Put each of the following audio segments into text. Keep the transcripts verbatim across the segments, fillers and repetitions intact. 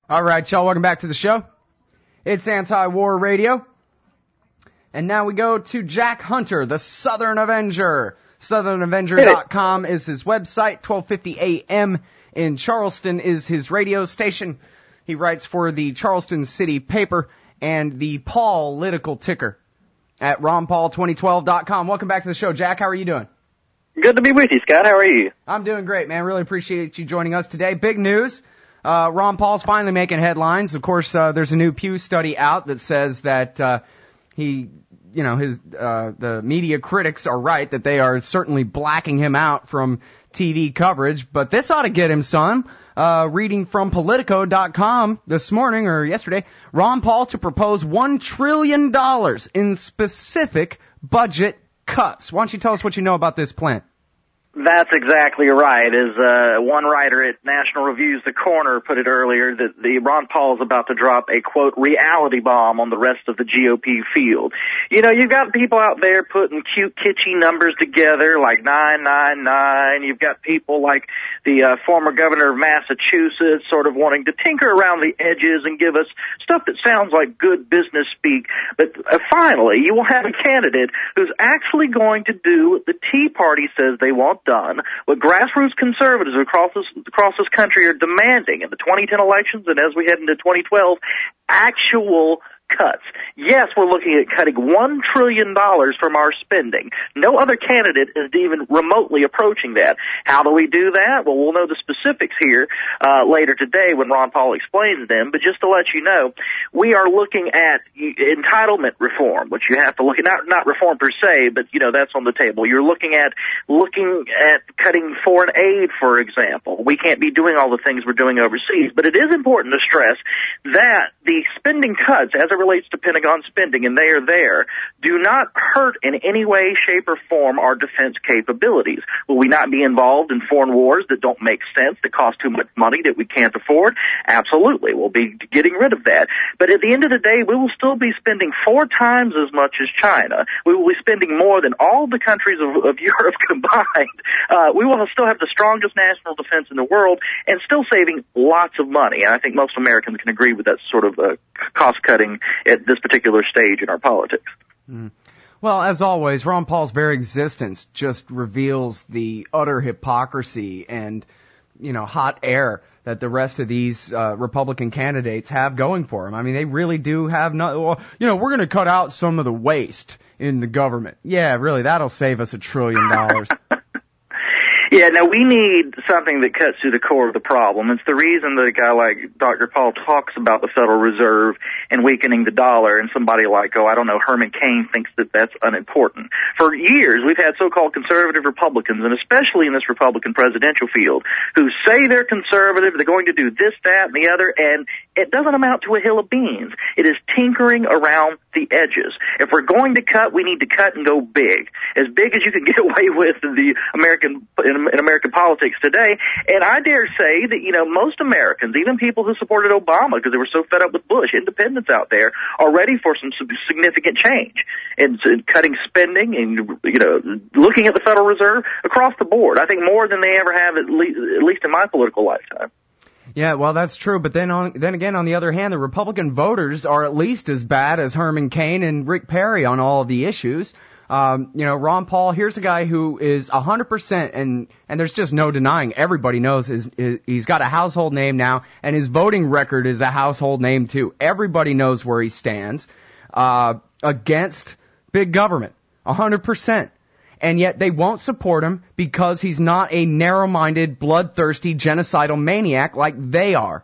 All right, y'all, welcome back to the show. It's Anti-War Radio. And now we go to Jack Hunter, the Southern Avenger. Southern Avenger dot com is his website. twelve fifty A M in Charleston is his radio station. He writes for the Charleston City Paper and the Paul-litical ticker at ron paul twenty twelve dot com. Welcome back to the show, Jack. How are you doing? Good to be with you, Scott. How are you? I'm doing great, man. Really appreciate you joining us today. Big news. Uh, Ron Paul's finally making headlines. Of course, uh, there's a new Pew study out that says that, uh, he, you know, his, uh, the media critics are right that they are certainly blacking him out from T V coverage, but this ought to get him some. Uh, reading from Politico dot com this morning or yesterday, Ron Paul to propose one trillion dollars in specific budget cuts. Why don't you tell us what you know about this plan? That's exactly right. As uh, one writer at National Review's The Corner put it earlier, that the Ron Paul is about to drop a, quote, reality bomb on the rest of the G O P field. You know, you've got people out there putting cute, kitschy numbers together like nine nine nine. You've got people like the uh, former governor of Massachusetts sort of wanting to tinker around the edges and give us stuff that sounds like good business speak. But uh, finally, you will have a candidate who's actually going to do what the Tea Party says they want done, what grassroots conservatives across this, across this country are demanding in the twenty ten elections and as we head into twenty twelve, actual cuts. Yes, we're looking at cutting one trillion dollars from our spending. No other candidate is even remotely approaching that. How do we do that? Well, we'll know the specifics here uh, later today when Ron Paul explains them, but just to let you know, we are looking at entitlement reform, which you have to look at, not, not reform per se, but, you know, that's on the table. You're looking at looking at cutting foreign aid, for example. We can't be doing all the things we're doing overseas, but it is important to stress that the spending cuts, as a relates to Pentagon spending, and they are there, do not hurt in any way, shape, or form our defense capabilities. Will we not be involved in foreign wars that don't make sense, that cost too much money, that we can't afford? Absolutely. We'll be getting rid of that. But at the end of the day, we will still be spending four times as much as China. We will be spending more than all the countries of, of Europe combined. Uh, we will still have the strongest national defense in the world and still saving lots of money. And I think most Americans can agree with that sort of uh, cost-cutting at this particular stage in our politics. Mm. Well, as always, Ron Paul's very existence just reveals the utter hypocrisy and, you know, hot air that the rest of these uh, Republican candidates have going for them. I mean, they really do have no, well, you know, we're going to cut out some of the waste in the government. Yeah, really, that'll save us a trillion dollars. Yeah, now we need something that cuts to the core of the problem. It's the reason that a guy like Doctor Paul talks about the Federal Reserve and weakening the dollar, and somebody like, oh, I don't know, Herman Cain thinks that that's unimportant. For years, we've had so-called conservative Republicans, and especially in this Republican presidential field, who say they're conservative, they're going to do this, that, and the other, and it doesn't amount to a hill of beans. It is tinkering around the edges. If we're going to cut, we need to cut and go big. As big as you can get away with in the American in in American politics today. And I dare say that, you know, most Americans, even people who supported Obama because they were so fed up with Bush, independents out there, are ready for some significant change and cutting spending and, you know, looking at the Federal Reserve across the board. I think more than they ever have, at least, at least in my political lifetime. Yeah, well, that's true. But then on, then again, on the other hand, the Republican voters are at least as bad as Herman Cain and Rick Perry on all of the issues. Um, you know, Ron Paul, here's a guy who is one hundred percent, and, and there's just no denying, everybody knows is, is, he's got a household name now, and his voting record is a household name too. Everybody knows where he stands, uh, against big government. one hundred percent. And yet they won't support him because he's not a narrow-minded, bloodthirsty, genocidal maniac like they are.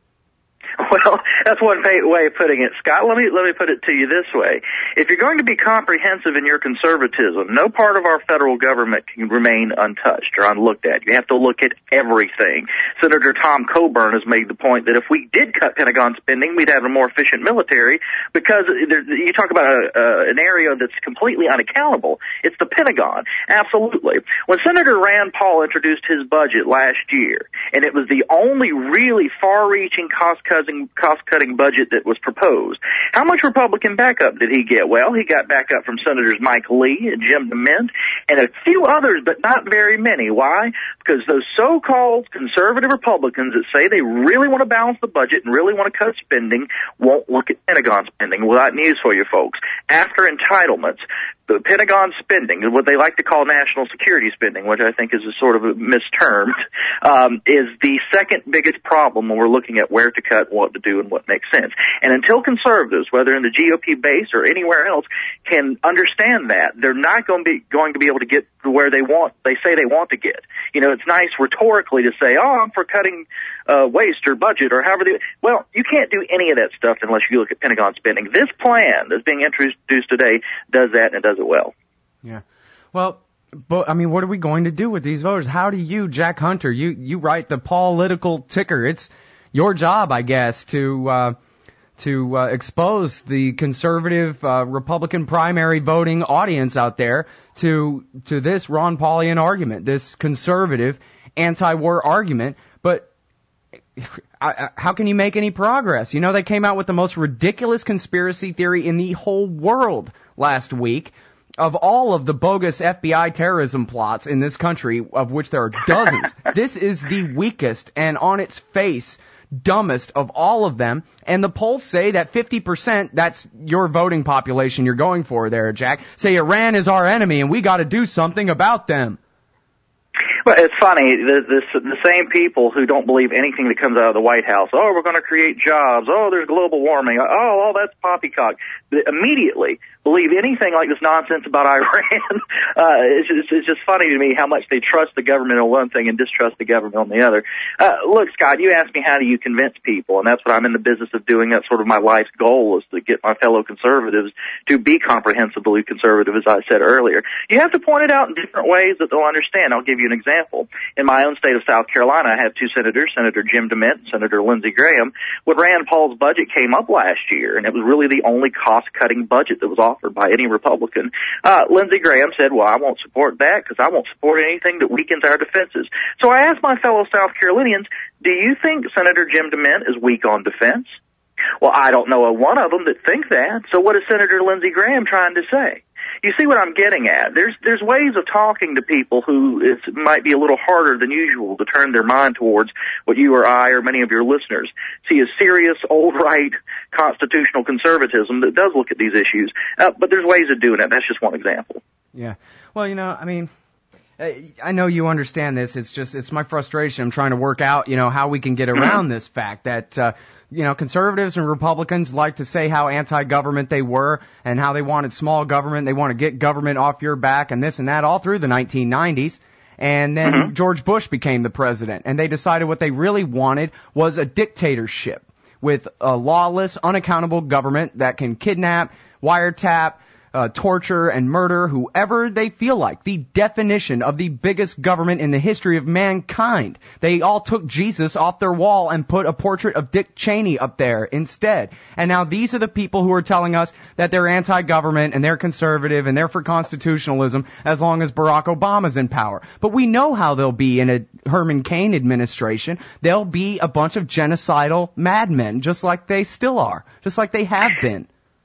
Well, that's one way of putting it, Scott. Let me let me put it to you this way. If you're going to be comprehensive in your conservatism, no part of our federal government can remain untouched or unlooked at. You have to look at everything. Senator Tom Coburn has made the point that if we did cut Pentagon spending, we'd have a more efficient military because there, you talk about a, uh, an area that's completely unaccountable. It's the Pentagon. Absolutely. When Senator Rand Paul introduced his budget last year, and it was the only really far-reaching cost-cutting cost-cutting, cost-cutting budget that was proposed. How much Republican backup did he get? Well, he got backup from Senators Mike Lee and Jim DeMint and a few others, but not very many. Why? Because those so-called conservative Republicans that say they really want to balance the budget and really want to cut spending won't look at Pentagon spending. Well, that news for you folks. After entitlements, the Pentagon spending, what they like to call national security spending, which I think is a sort of a mistermed, um, is the second biggest problem when we're looking at where to cut, what to do, and what makes sense. And until conservatives, whether in the G O P base or anywhere else, can understand that, they're not going to be going to be able to get to where they want, they say they want to get. You know, it's nice rhetorically to say, oh, I'm for cutting uh, waste or budget or however they, well, you can't do any of that stuff unless you look at Pentagon spending. This plan that's being introduced today does that, and it does it well. Yeah. Well, but, I mean, what are we going to do with these voters? How do you, Jack Hunter, you, you write the political ticker. It's your job, I guess, to, uh, to, uh, expose the conservative, uh, Republican primary voting audience out there to, to this Ron Paulian argument, this conservative anti-war argument. But how can you make any progress? You know, they came out with the most ridiculous conspiracy theory in the whole world last week. Of all of the bogus F B I terrorism plots in this country, of which there are dozens, this is the weakest and on its face dumbest of all of them. And the polls say that fifty percent, that's your voting population you're going for there, Jack, say Iran is our enemy and we got to do something about them. Well, it's funny, the, the, the same people who don't believe anything that comes out of the White House, oh, we're going to create jobs, oh, there's global warming, oh, oh, that's poppycock, they immediately believe anything like this nonsense about Iran. uh, it's, just, it's just funny to me how much they trust the government on one thing and distrust the government on the other. Uh, look, Scott, you asked me how do you convince people, and that's what I'm in the business of doing. That's sort of my life's goal, is to get my fellow conservatives to be comprehensively conservative, as I said earlier. You have to point it out in different ways that they'll understand. I'll give you an example. In my own state of South Carolina, I have two senators, Senator Jim DeMint and Senator Lindsey Graham. When Rand Paul's budget came up last year, and it was really the only cost-cutting budget that was offered by any Republican, uh, Lindsey Graham said, well, I won't support that because I won't support anything that weakens our defenses. So I asked my fellow South Carolinians, do you think Senator Jim DeMint is weak on defense? Well, I don't know a one of them that think that. So what is Senator Lindsey Graham trying to say? You see what I'm getting at? There's there's ways of talking to people who it might be a little harder than usual to turn their mind towards what you or I or many of your listeners see as serious, old-right constitutional conservatism that does look at these issues. Uh, but there's ways of doing it. That's just one example. Yeah. Well, you know, I mean, I know you understand this. It's just, it's my frustration. I'm trying to work out, you know, how we can get around this fact that, uh, you know, conservatives and Republicans like to say how anti-government they were and how they wanted small government. They want to get government off your back and this and that all through the nineteen nineties. And then mm-hmm. George Bush became the president, and they decided what they really wanted was a dictatorship with a lawless, unaccountable government that can kidnap, wiretap, Uh, torture and murder whoever they feel like. The definition of the biggest government in the history of mankind. They all took Jesus off their wall and put a portrait of Dick Cheney up there instead. And now these are the people who are telling us that they're anti-government and they're conservative and they're for constitutionalism as long as Barack Obama's in power. But we know how they'll be in a Herman Cain administration. They'll be a bunch of genocidal madmen, just like they still are, just like they have been.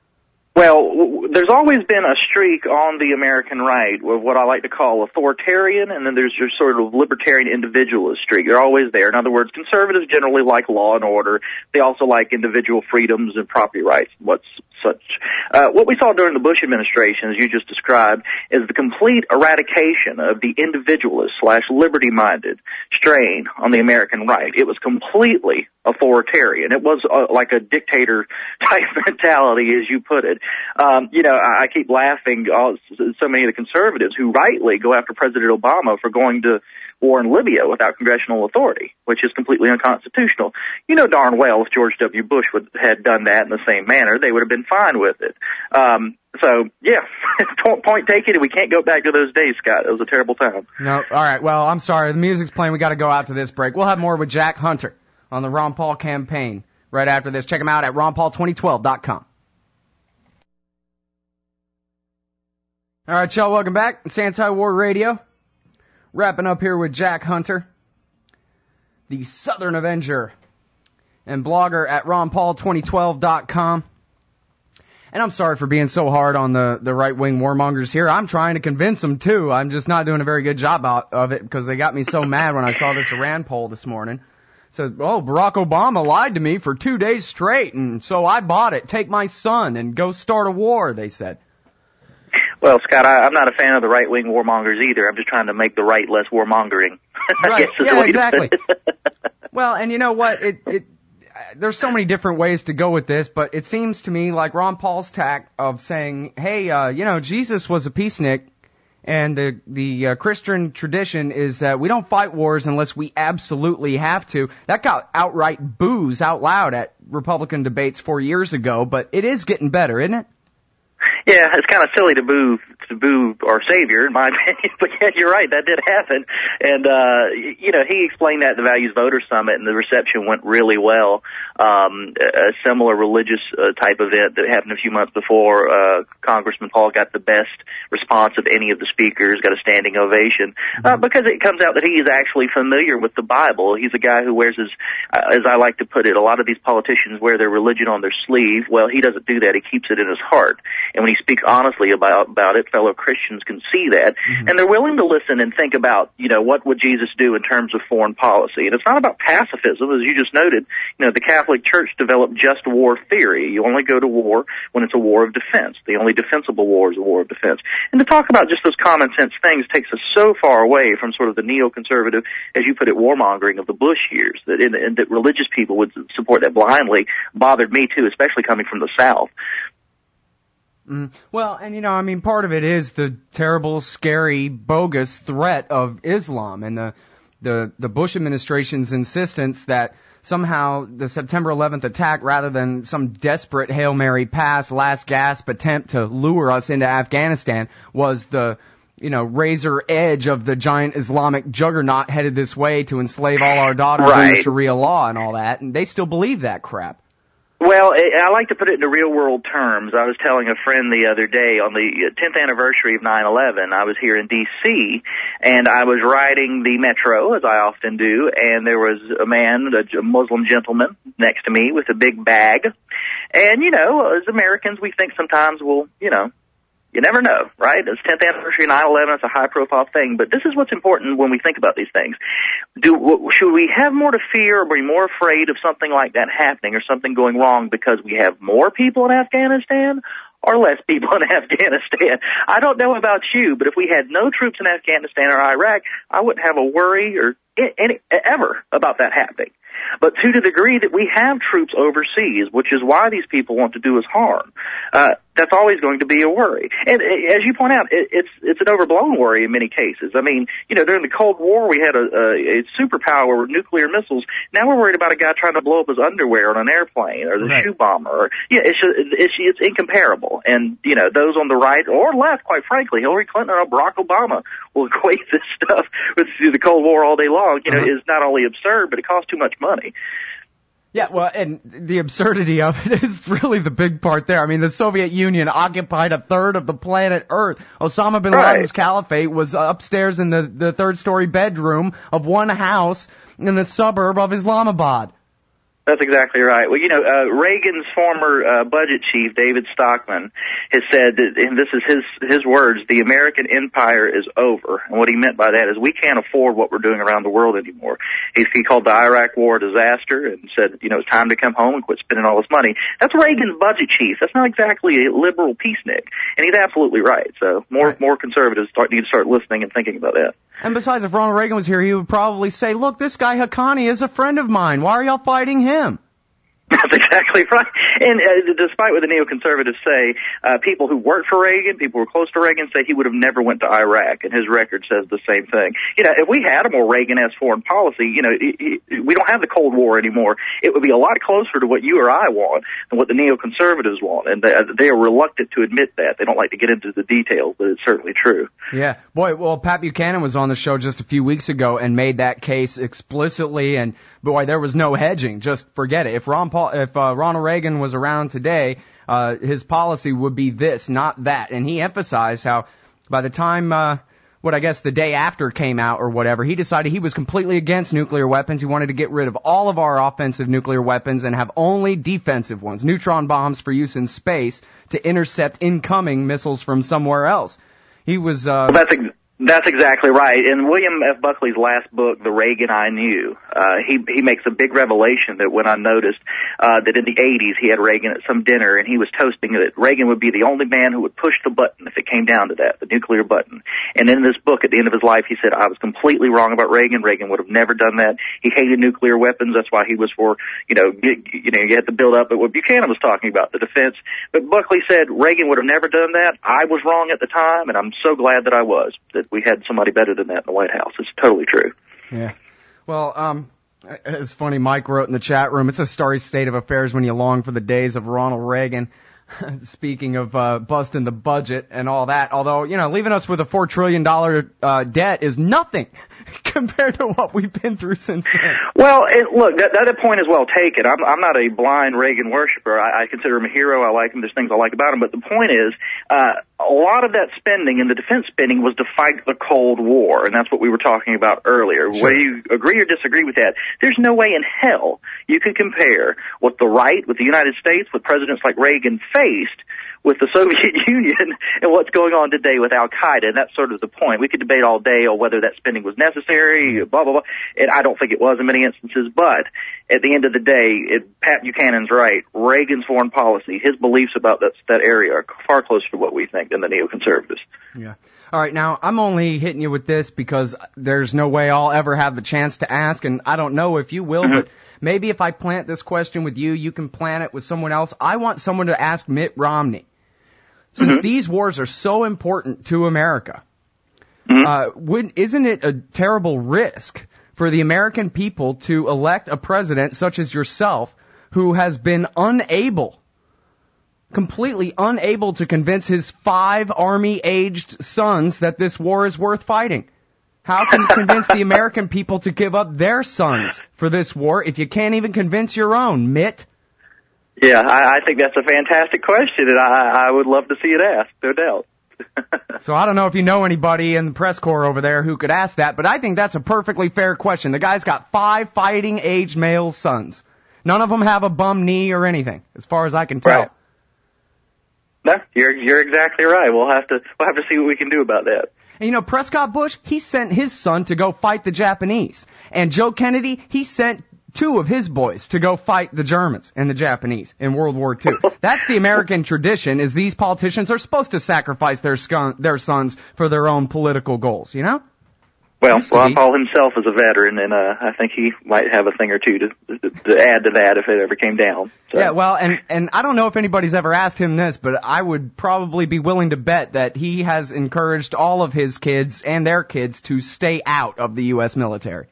Well, there's always been a streak on the American right of what I like to call authoritarian, and then there's your sort of libertarian individualist streak. They're always there. In other words, conservatives generally like law and order. They also like individual freedoms and property rights, what's such. Uh, what we saw during the Bush administration, as you just described, is the complete eradication of the individualist slash liberty-minded strain on the American right. It was completely authoritarian. It was uh, like a dictator-type mentality, as you put it. Um, you know, I, I keep laughing, uh, so many of the conservatives who rightly go after President Obama for going to war in Libya without congressional authority, which is completely unconstitutional. You know darn well if George W. Bush would, had done that in the same manner, they would have been fine with it. Um, so, yeah, point taken. We can't go back to those days, Scott. It was a terrible time. No, all right. Well, I'm sorry. The music's playing. We got to go out to this break. We'll have more with Jack Hunter on the Ron Paul campaign right after this. Check him out at ron paul twenty twelve dot com. All right, y'all, welcome back. It's Anti-War Radio. Wrapping up here with Jack Hunter, the Southern Avenger. and blogger at ron paul twenty twelve dot com. And I'm sorry for being so hard on the, the right-wing warmongers here. I'm trying to convince them, too. I'm just not doing a very good job out of it because they got me so mad when I saw this Iran poll this morning. Said, oh, Barack Obama lied to me for two days straight, and so I bought it. Take my son and go start a war, they said. Well, Scott, I, I'm not a fan of the right-wing warmongers either. I'm just trying to make the right less warmongering. Right, yeah, exactly. Well, and you know what? It, it, there's so many different ways to go with this, but it seems to me like Ron Paul's tack of saying, hey, uh, you know, Jesus was a peacenik, and the, the uh, Christian tradition is that we don't fight wars unless we absolutely have to. That got outright boos out loud at Republican debates four years ago, but it is getting better, isn't it? Yeah, it's kind of silly to boo to boo our savior, in my opinion. But yeah, you're right, that did happen. And uh, you know, he explained that at the Values Voter Summit, and the reception went really well. Um, a similar religious uh, type event that happened a few months before. Uh, Congressman Paul got the best response of any of the speakers, got a standing ovation, uh, because it comes out that he is actually familiar with the Bible. He's a guy who wears his, uh, as I like to put it, a lot of these politicians wear their religion on their sleeve. Well, he doesn't do that. He keeps it in his heart. And when he speaks honestly about about it, fellow Christians can see that, mm-hmm. and they're willing to listen and think about, you know, what would Jesus do in terms of foreign policy. And it's not about pacifism, as you just noted. You know, the Catholic Church developed just war theory. You only go to war when it's a war of defense. The only defensible war is a war of defense. And to talk about just those common sense things takes us so far away from sort of the neoconservative, as you put it, warmongering of the Bush years, that, in, and that religious people would support that blindly bothered me too, especially coming from the South. Mm. Well, and you know, I mean, part of it is the terrible, scary, bogus threat of Islam and the the the Bush administration's insistence that somehow the September eleventh attack, rather than some desperate Hail Mary pass, last gasp attempt to lure us into Afghanistan, was the, you know, razor edge of the giant Islamic juggernaut headed this way to enslave all our daughters right. under Sharia law and all that, and they still believe that crap. Well, I like to put it into real-world terms. I was telling a friend the other day on the tenth anniversary of nine eleven, I was here in D C, and I was riding the metro, as I often do, and there was a man, a Muslim gentleman, next to me with a big bag. And, you know, as Americans, we think sometimes, well, you know, you never know, right? It's tenth anniversary of nine eleven. It's a high-profile thing. But this is what's important when we think about these things. Do, should we have more to fear or be more afraid of something like that happening or something going wrong because we have more people in Afghanistan or less people in Afghanistan? I don't know about you, but if we had no troops in Afghanistan or Iraq, I wouldn't have a worry or any, ever about that happening. But to the degree that we have troops overseas, which is why these people want to do us harm, uh, that's always going to be a worry. And as you point out, it, it's it's an overblown worry in many cases. I mean, you know, during the Cold War, we had a, a, a superpower with nuclear missiles. Now we're worried about a guy trying to blow up his underwear on an airplane or the right. shoe bomber. Or, yeah, it's, just, it's it's incomparable. And, you know, those on the right or left, quite frankly, Hillary Clinton or Barack Obama will equate this stuff with the Cold War all day long. You know, uh-huh. is not only absurd, but it costs too much money. Yeah, well, and the absurdity of it is really the big part there. I mean, the Soviet Union occupied a third of the planet Earth. Osama bin right. Laden's caliphate was upstairs in the, the third-story bedroom of one house in the suburb of Islamabad. That's exactly right. Well, you know, uh, Reagan's former uh, budget chief, David Stockman, has said that, and this is his his words, the American empire is over. And what he meant by that is we can't afford what we're doing around the world anymore. He, he called the Iraq war a disaster and said, you know, it's time to come home and quit spending all this money. That's Reagan's budget chief. That's not exactly a liberal peacenik. And he's absolutely right. So more right. more conservatives start, need to start listening and thinking about that. And besides, if Ronald Reagan was here, he would probably say, look, this guy Haqqani is a friend of mine. Why are y'all fighting him? That's exactly right. And uh, despite what the neoconservatives say, uh, people who worked for Reagan, people who were close to Reagan, say he would have never went to Iraq, and his record says the same thing. You know, if we had a more Reagan-esque foreign policy, you know, it, it, we don't have the Cold War anymore. It would be a lot closer to what you or I want than what the neoconservatives want, and they, they are reluctant to admit that. They don't like to get into the details, but it's certainly true. Yeah. Boy, well, Pat Buchanan was on the show just a few weeks ago and made that case explicitly, and boy, there was no hedging. Just forget it. If Ron Paul, if uh, Ronald Reagan was around today, uh, his policy would be this, not that. And he emphasized how by the time uh, what I guess the day after came out or whatever, he decided he was completely against nuclear weapons. He wanted to get rid of all of our offensive nuclear weapons and have only defensive ones, neutron bombs for use in space to intercept incoming missiles from somewhere else. He was, uh... Well, that's ex- That's exactly right. In William F. Buckley's last book, The Reagan I Knew, uh, he he makes a big revelation that when I noticed uh, that in the eighties he had Reagan at some dinner and he was toasting that Reagan would be the only man who would push the button if it came down to that, the nuclear button. And in this book, at the end of his life, he said, I was completely wrong about Reagan. Reagan would have never done that. He hated nuclear weapons. That's why he was for, you know, you, you know, you had to build up at what Buchanan was talking about, the defense. But Buckley said Reagan would have never done that. I was wrong at the time, and I'm so glad that I was, that we had somebody better than that in the White House. It's totally true. Yeah. Well, um, it's funny, Mike wrote in the chat room, it's a starry state of affairs when you long for the days of Ronald Reagan. Speaking of uh, busting the budget and all that, although, you know, leaving us with a four trillion dollars uh, debt is nothing compared to what we've been through since then. Well, it, look, that, that point is well taken. I'm, I'm not a blind Reagan worshiper. I, I consider him a hero. I like him. There's things I like about him. But the point is, uh, a lot of that spending and the defense spending was to fight the Cold War, and that's what we were talking about earlier. Sure. Whether you agree or disagree with that, there's no way in hell you could compare what the right, with the United States, with presidents like Reagan faced with the Soviet Union and what's going on today with Al-Qaeda, and that's sort of the point. We could debate all day on whether that spending was necessary, blah, blah, blah, and I don't think it was in many instances, but at the end of the day, it, Pat Buchanan's right. Reagan's foreign policy, his beliefs about that, that area are far closer to what we think than the neoconservatives. Yeah. All right, now, I'm only hitting you with this because there's no way I'll ever have the chance to ask, and I don't know if you will, mm-hmm. but maybe if I plant this question with you, you can plant it with someone else. I want someone to ask Mitt Romney. Since mm-hmm. these wars are so important to America, mm-hmm. uh, would, isn't it a terrible risk for the American people to elect a president such as yourself who has been unable, completely unable to convince his five army-aged sons that this war is worth fighting? How can you convince the American people to give up their sons for this war if you can't even convince your own, Mitt? Yeah, I, I think that's a fantastic question, and I, I would love to see it asked, no doubt. So I don't know if you know anybody in the press corps over there who could ask that, but I think that's a perfectly fair question. The guy's got five fighting-age male sons. None of them have a bum knee or anything, as far as I can tell. Right. No, you're you're exactly right. We'll have to we'll have to see what we can do about that. And you know, Prescott Bush, he sent his son to go fight the Japanese, and Joe Kennedy, he sent two of his boys to go fight the Germans and the Japanese in World War Two. That's the American tradition, is these politicians are supposed to sacrifice their scon- their sons for their own political goals, you know? Well, Ron Paul himself is a veteran, and uh, I think he might have a thing or two to, to, to add to that if it ever came down. So. Yeah, well, and, and I don't know if anybody's ever asked him this, but I would probably be willing to bet that he has encouraged all of his kids and their kids to stay out of the U S military.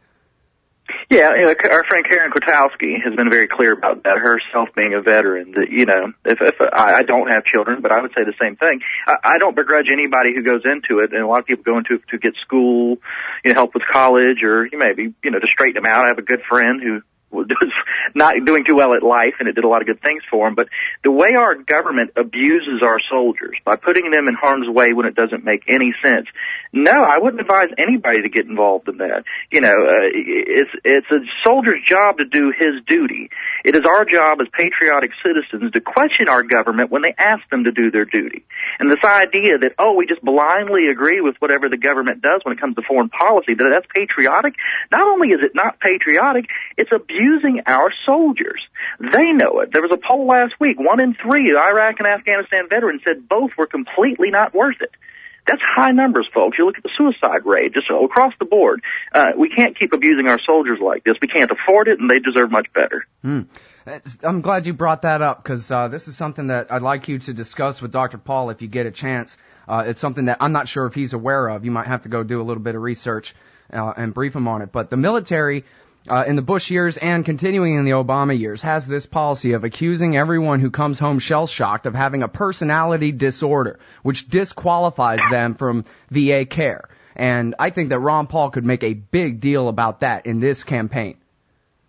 Yeah, you know, our friend Karen Kwiatkowski has been very clear about that, herself being a veteran, that, you know, if, if I, I don't have children, but I would say the same thing. I, I don't begrudge anybody who goes into it, and a lot of people go into it to get school, you know, help with college, or maybe, you know, to straighten them out. I have a good friend who was not doing too well at life, and it did a lot of good things for him. But the way our government abuses our soldiers by putting them in harm's way when it doesn't make any sense, no, I wouldn't advise anybody to get involved in that. You know, uh, it's it's a soldier's job to do his duty. It is our job as patriotic citizens to question our government when they ask them to do their duty. And this idea that, oh, we just blindly agree with whatever the government does when it comes to foreign policy, that that's patriotic, not only is it not patriotic, it's abusing our soldiers. They know it. There was a poll last week. One in three Iraq and Afghanistan veterans said both were completely not worth it. That's high numbers, folks. You look at the suicide rate, just across the board. Uh, we can't keep abusing our soldiers like this. We can't afford it, and they deserve much better. Mm. I'm glad you brought that up, because uh, this is something that I'd like you to discuss with Doctor Paul if you get a chance. Uh, it's something that I'm not sure if he's aware of. You might have to go do a little bit of research uh, and brief him on it. But the military, Uh, in the Bush years and continuing in the Obama years, has this policy of accusing everyone who comes home shell-shocked of having a personality disorder, which disqualifies them from V A care. And I think that Ron Paul could make a big deal about that in this campaign.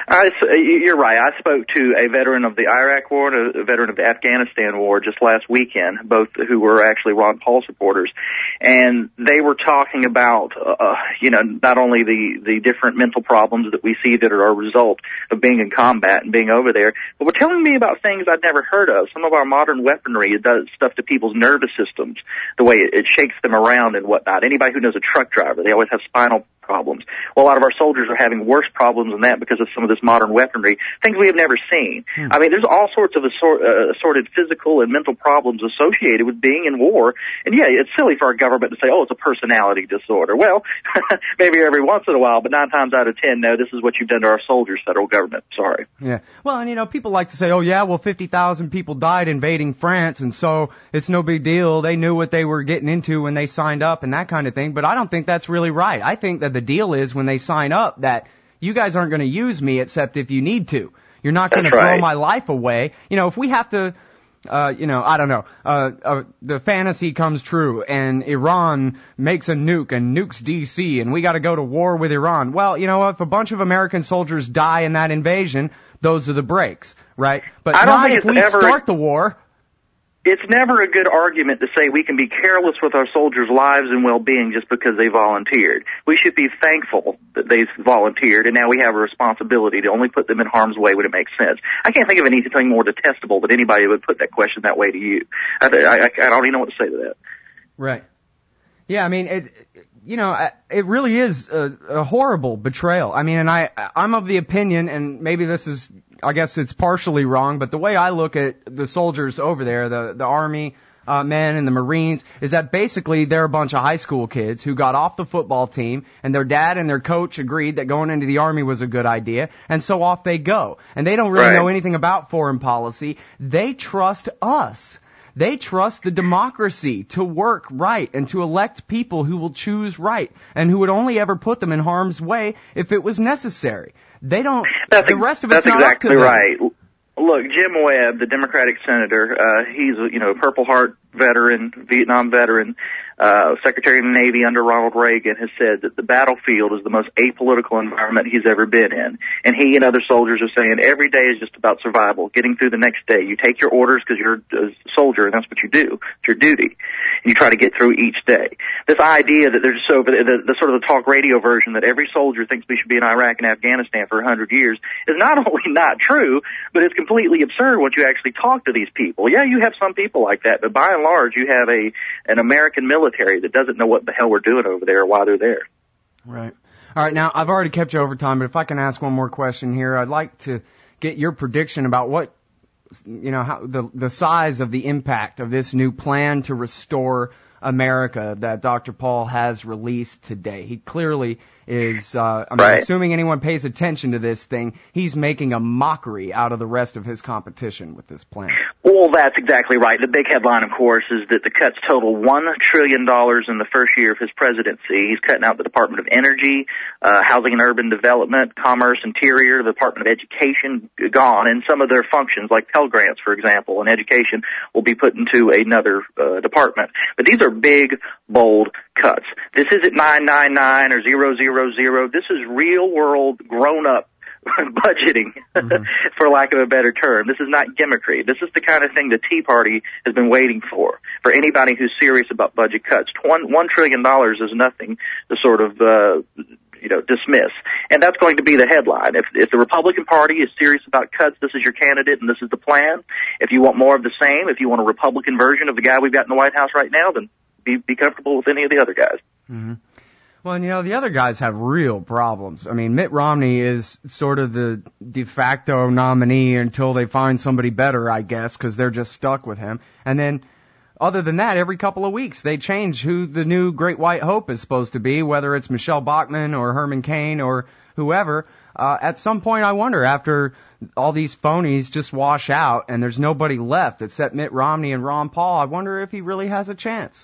I, you're right. I spoke to a veteran of the Iraq War and a veteran of the Afghanistan War just last weekend, both who were actually Ron Paul supporters, and they were talking about, uh, you know, not only the, the different mental problems that we see that are a result of being in combat and being over there, but were telling me about things I'd never heard of. Some of our modern weaponry, it does stuff to people's nervous systems, the way it, it shakes them around and whatnot. Anybody who knows a truck driver, they always have spinal problems. Well, a lot of our soldiers are having worse problems than that because of some of this modern weaponry, things we have never seen. Hmm. I mean, there's all sorts of assort, uh, assorted physical and mental problems associated with being in war. And yeah, it's silly for our government to say, oh, it's a personality disorder. Well, maybe every once in a while, but nine times out of ten, no, this is what you've done to our soldiers, federal government. Sorry. Yeah. Well, and you know, people like to say, oh yeah, well, fifty thousand people died invading France, and so it's no big deal. They knew what they were getting into when they signed up and that kind of thing. But I don't think that's really right. I think that the deal is when they sign up that you guys aren't going to use me except if you need to. You're not going to throw right. my life away. You know, if we have to, uh, you know, I don't know, uh, uh, the fantasy comes true and Iran makes a nuke and nukes D C and we got to go to war with Iran. Well, you know, if a bunch of American soldiers die in that invasion, those are the breaks, right? But I don't not think if it's we ever... start the war. It's never a good argument to say we can be careless with our soldiers' lives and well-being just because they volunteered. We should be thankful that they volunteered, and now we have a responsibility to only put them in harm's way when it makes sense. I can't think of anything more detestable that anybody would put that question that way to you. I, I, I don't even know what to say to that. Right. Yeah, I mean, it, you know, it really is a, a horrible betrayal. I mean, and I, I'm of the opinion, and maybe this is, I guess it's partially wrong, but the way I look at the soldiers over there, the, the Army uh, men and the Marines, is that basically they're a bunch of high school kids who got off the football team, and their dad and their coach agreed that going into the Army was a good idea, and so off they go. And they don't really right. know anything about foreign policy. They trust us. They trust the democracy to work right and to elect people who will choose right and who would only ever put them in harm's way if it was necessary. They don't, that's the rest of it's that's not exactly up to them. right. Look, Jim Webb, the Democratic senator, uh, he's a, you know, Purple Heart veteran, Vietnam veteran, uh, Secretary of the Navy under Ronald Reagan, has said that the battlefield is the most apolitical environment he's ever been in. And he and other soldiers are saying every day is just about survival, getting through the next day. You take your orders because you're a soldier, and that's what you do. It's your duty. And you try to get through each day. This idea that there's so the, the, the sort of the talk radio version that every soldier thinks we should be in Iraq and Afghanistan for a hundred years is not only not true, but it's completely absurd once you actually talk to these people. Yeah, you have some people like that, but by and large, you have a an American military that doesn't know what the hell we're doing over there or why they're there. Right. All right, now, I've already kept you over time, but if I can ask one more question here, I'd like to get your prediction about what, you know, how the the size of the impact of this new plan to restore America that Doctor Paul has released today. He clearly is, uh, I mean, right. assuming anyone pays attention to this thing, he's making a mockery out of the rest of his competition with this plan. Well, that's exactly right. The big headline, of course, is that the cuts total one trillion dollars in the first year of his presidency. He's cutting out the Department of Energy, uh, Housing and Urban Development, Commerce, Interior, the Department of Education, gone, and some of their functions, like Pell Grants, for example, and education, will be put into another uh, department. But these are big, bold cuts. This isn't nine nine nine or zero zero zero. This is real-world, grown-up budgeting, mm-hmm. for lack of a better term. This is not gimmickry. This is the kind of thing the Tea Party has been waiting for, for anybody who's serious about budget cuts. One, one trillion dollars is nothing to sort of, uh, you know, dismiss. And that's going to be the headline. If, if the Republican Party is serious about cuts, this is your candidate and this is the plan. If you want more of the same, if you want a Republican version of the guy we've got in the White House right now, then be, be comfortable with any of the other guys. Mm-hmm. Well, and, you know, the other guys have real problems. I mean, Mitt Romney is sort of the de facto nominee until they find somebody better, I guess, because they're just stuck with him. And then, other than that, every couple of weeks they change who the new Great White Hope is supposed to be, whether it's Michelle Bachmann or Herman Cain or whoever. Uh, at some point, I wonder, after all these phonies just wash out and there's nobody left except Mitt Romney and Ron Paul, I wonder if he really has a chance.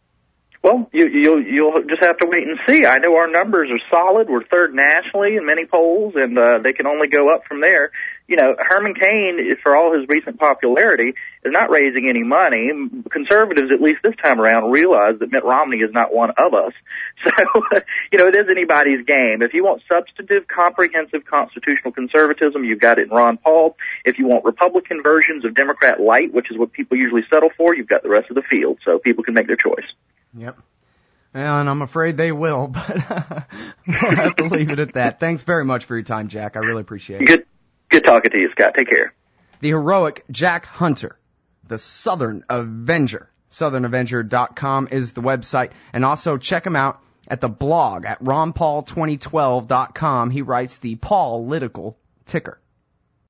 Well, you, you'll, you'll just have to wait and see. I know our numbers are solid. We're third nationally in many polls, and uh, they can only go up from there. you know, Herman Cain, for all his recent popularity, is not raising any money. Conservatives, at least this time around, realize that Mitt Romney is not one of us. So, you know, it is anybody's game. If you want substantive, comprehensive constitutional conservatism, you've got it in Ron Paul. If you want Republican versions of Democrat light, which is what people usually settle for, you've got the rest of the field. So people can make their choice. Yep. And I'm afraid they will, but we'll have to leave it at that. Thanks very much for your time, Jack. I really appreciate it. Good, good talking to you, Scott. Take care. The heroic Jack Hunter, the Southern Avenger. Southern Avenger dot com is the website. And also check him out at the blog at ron paul twenty twelve dot com. He writes the Paul-litical ticker.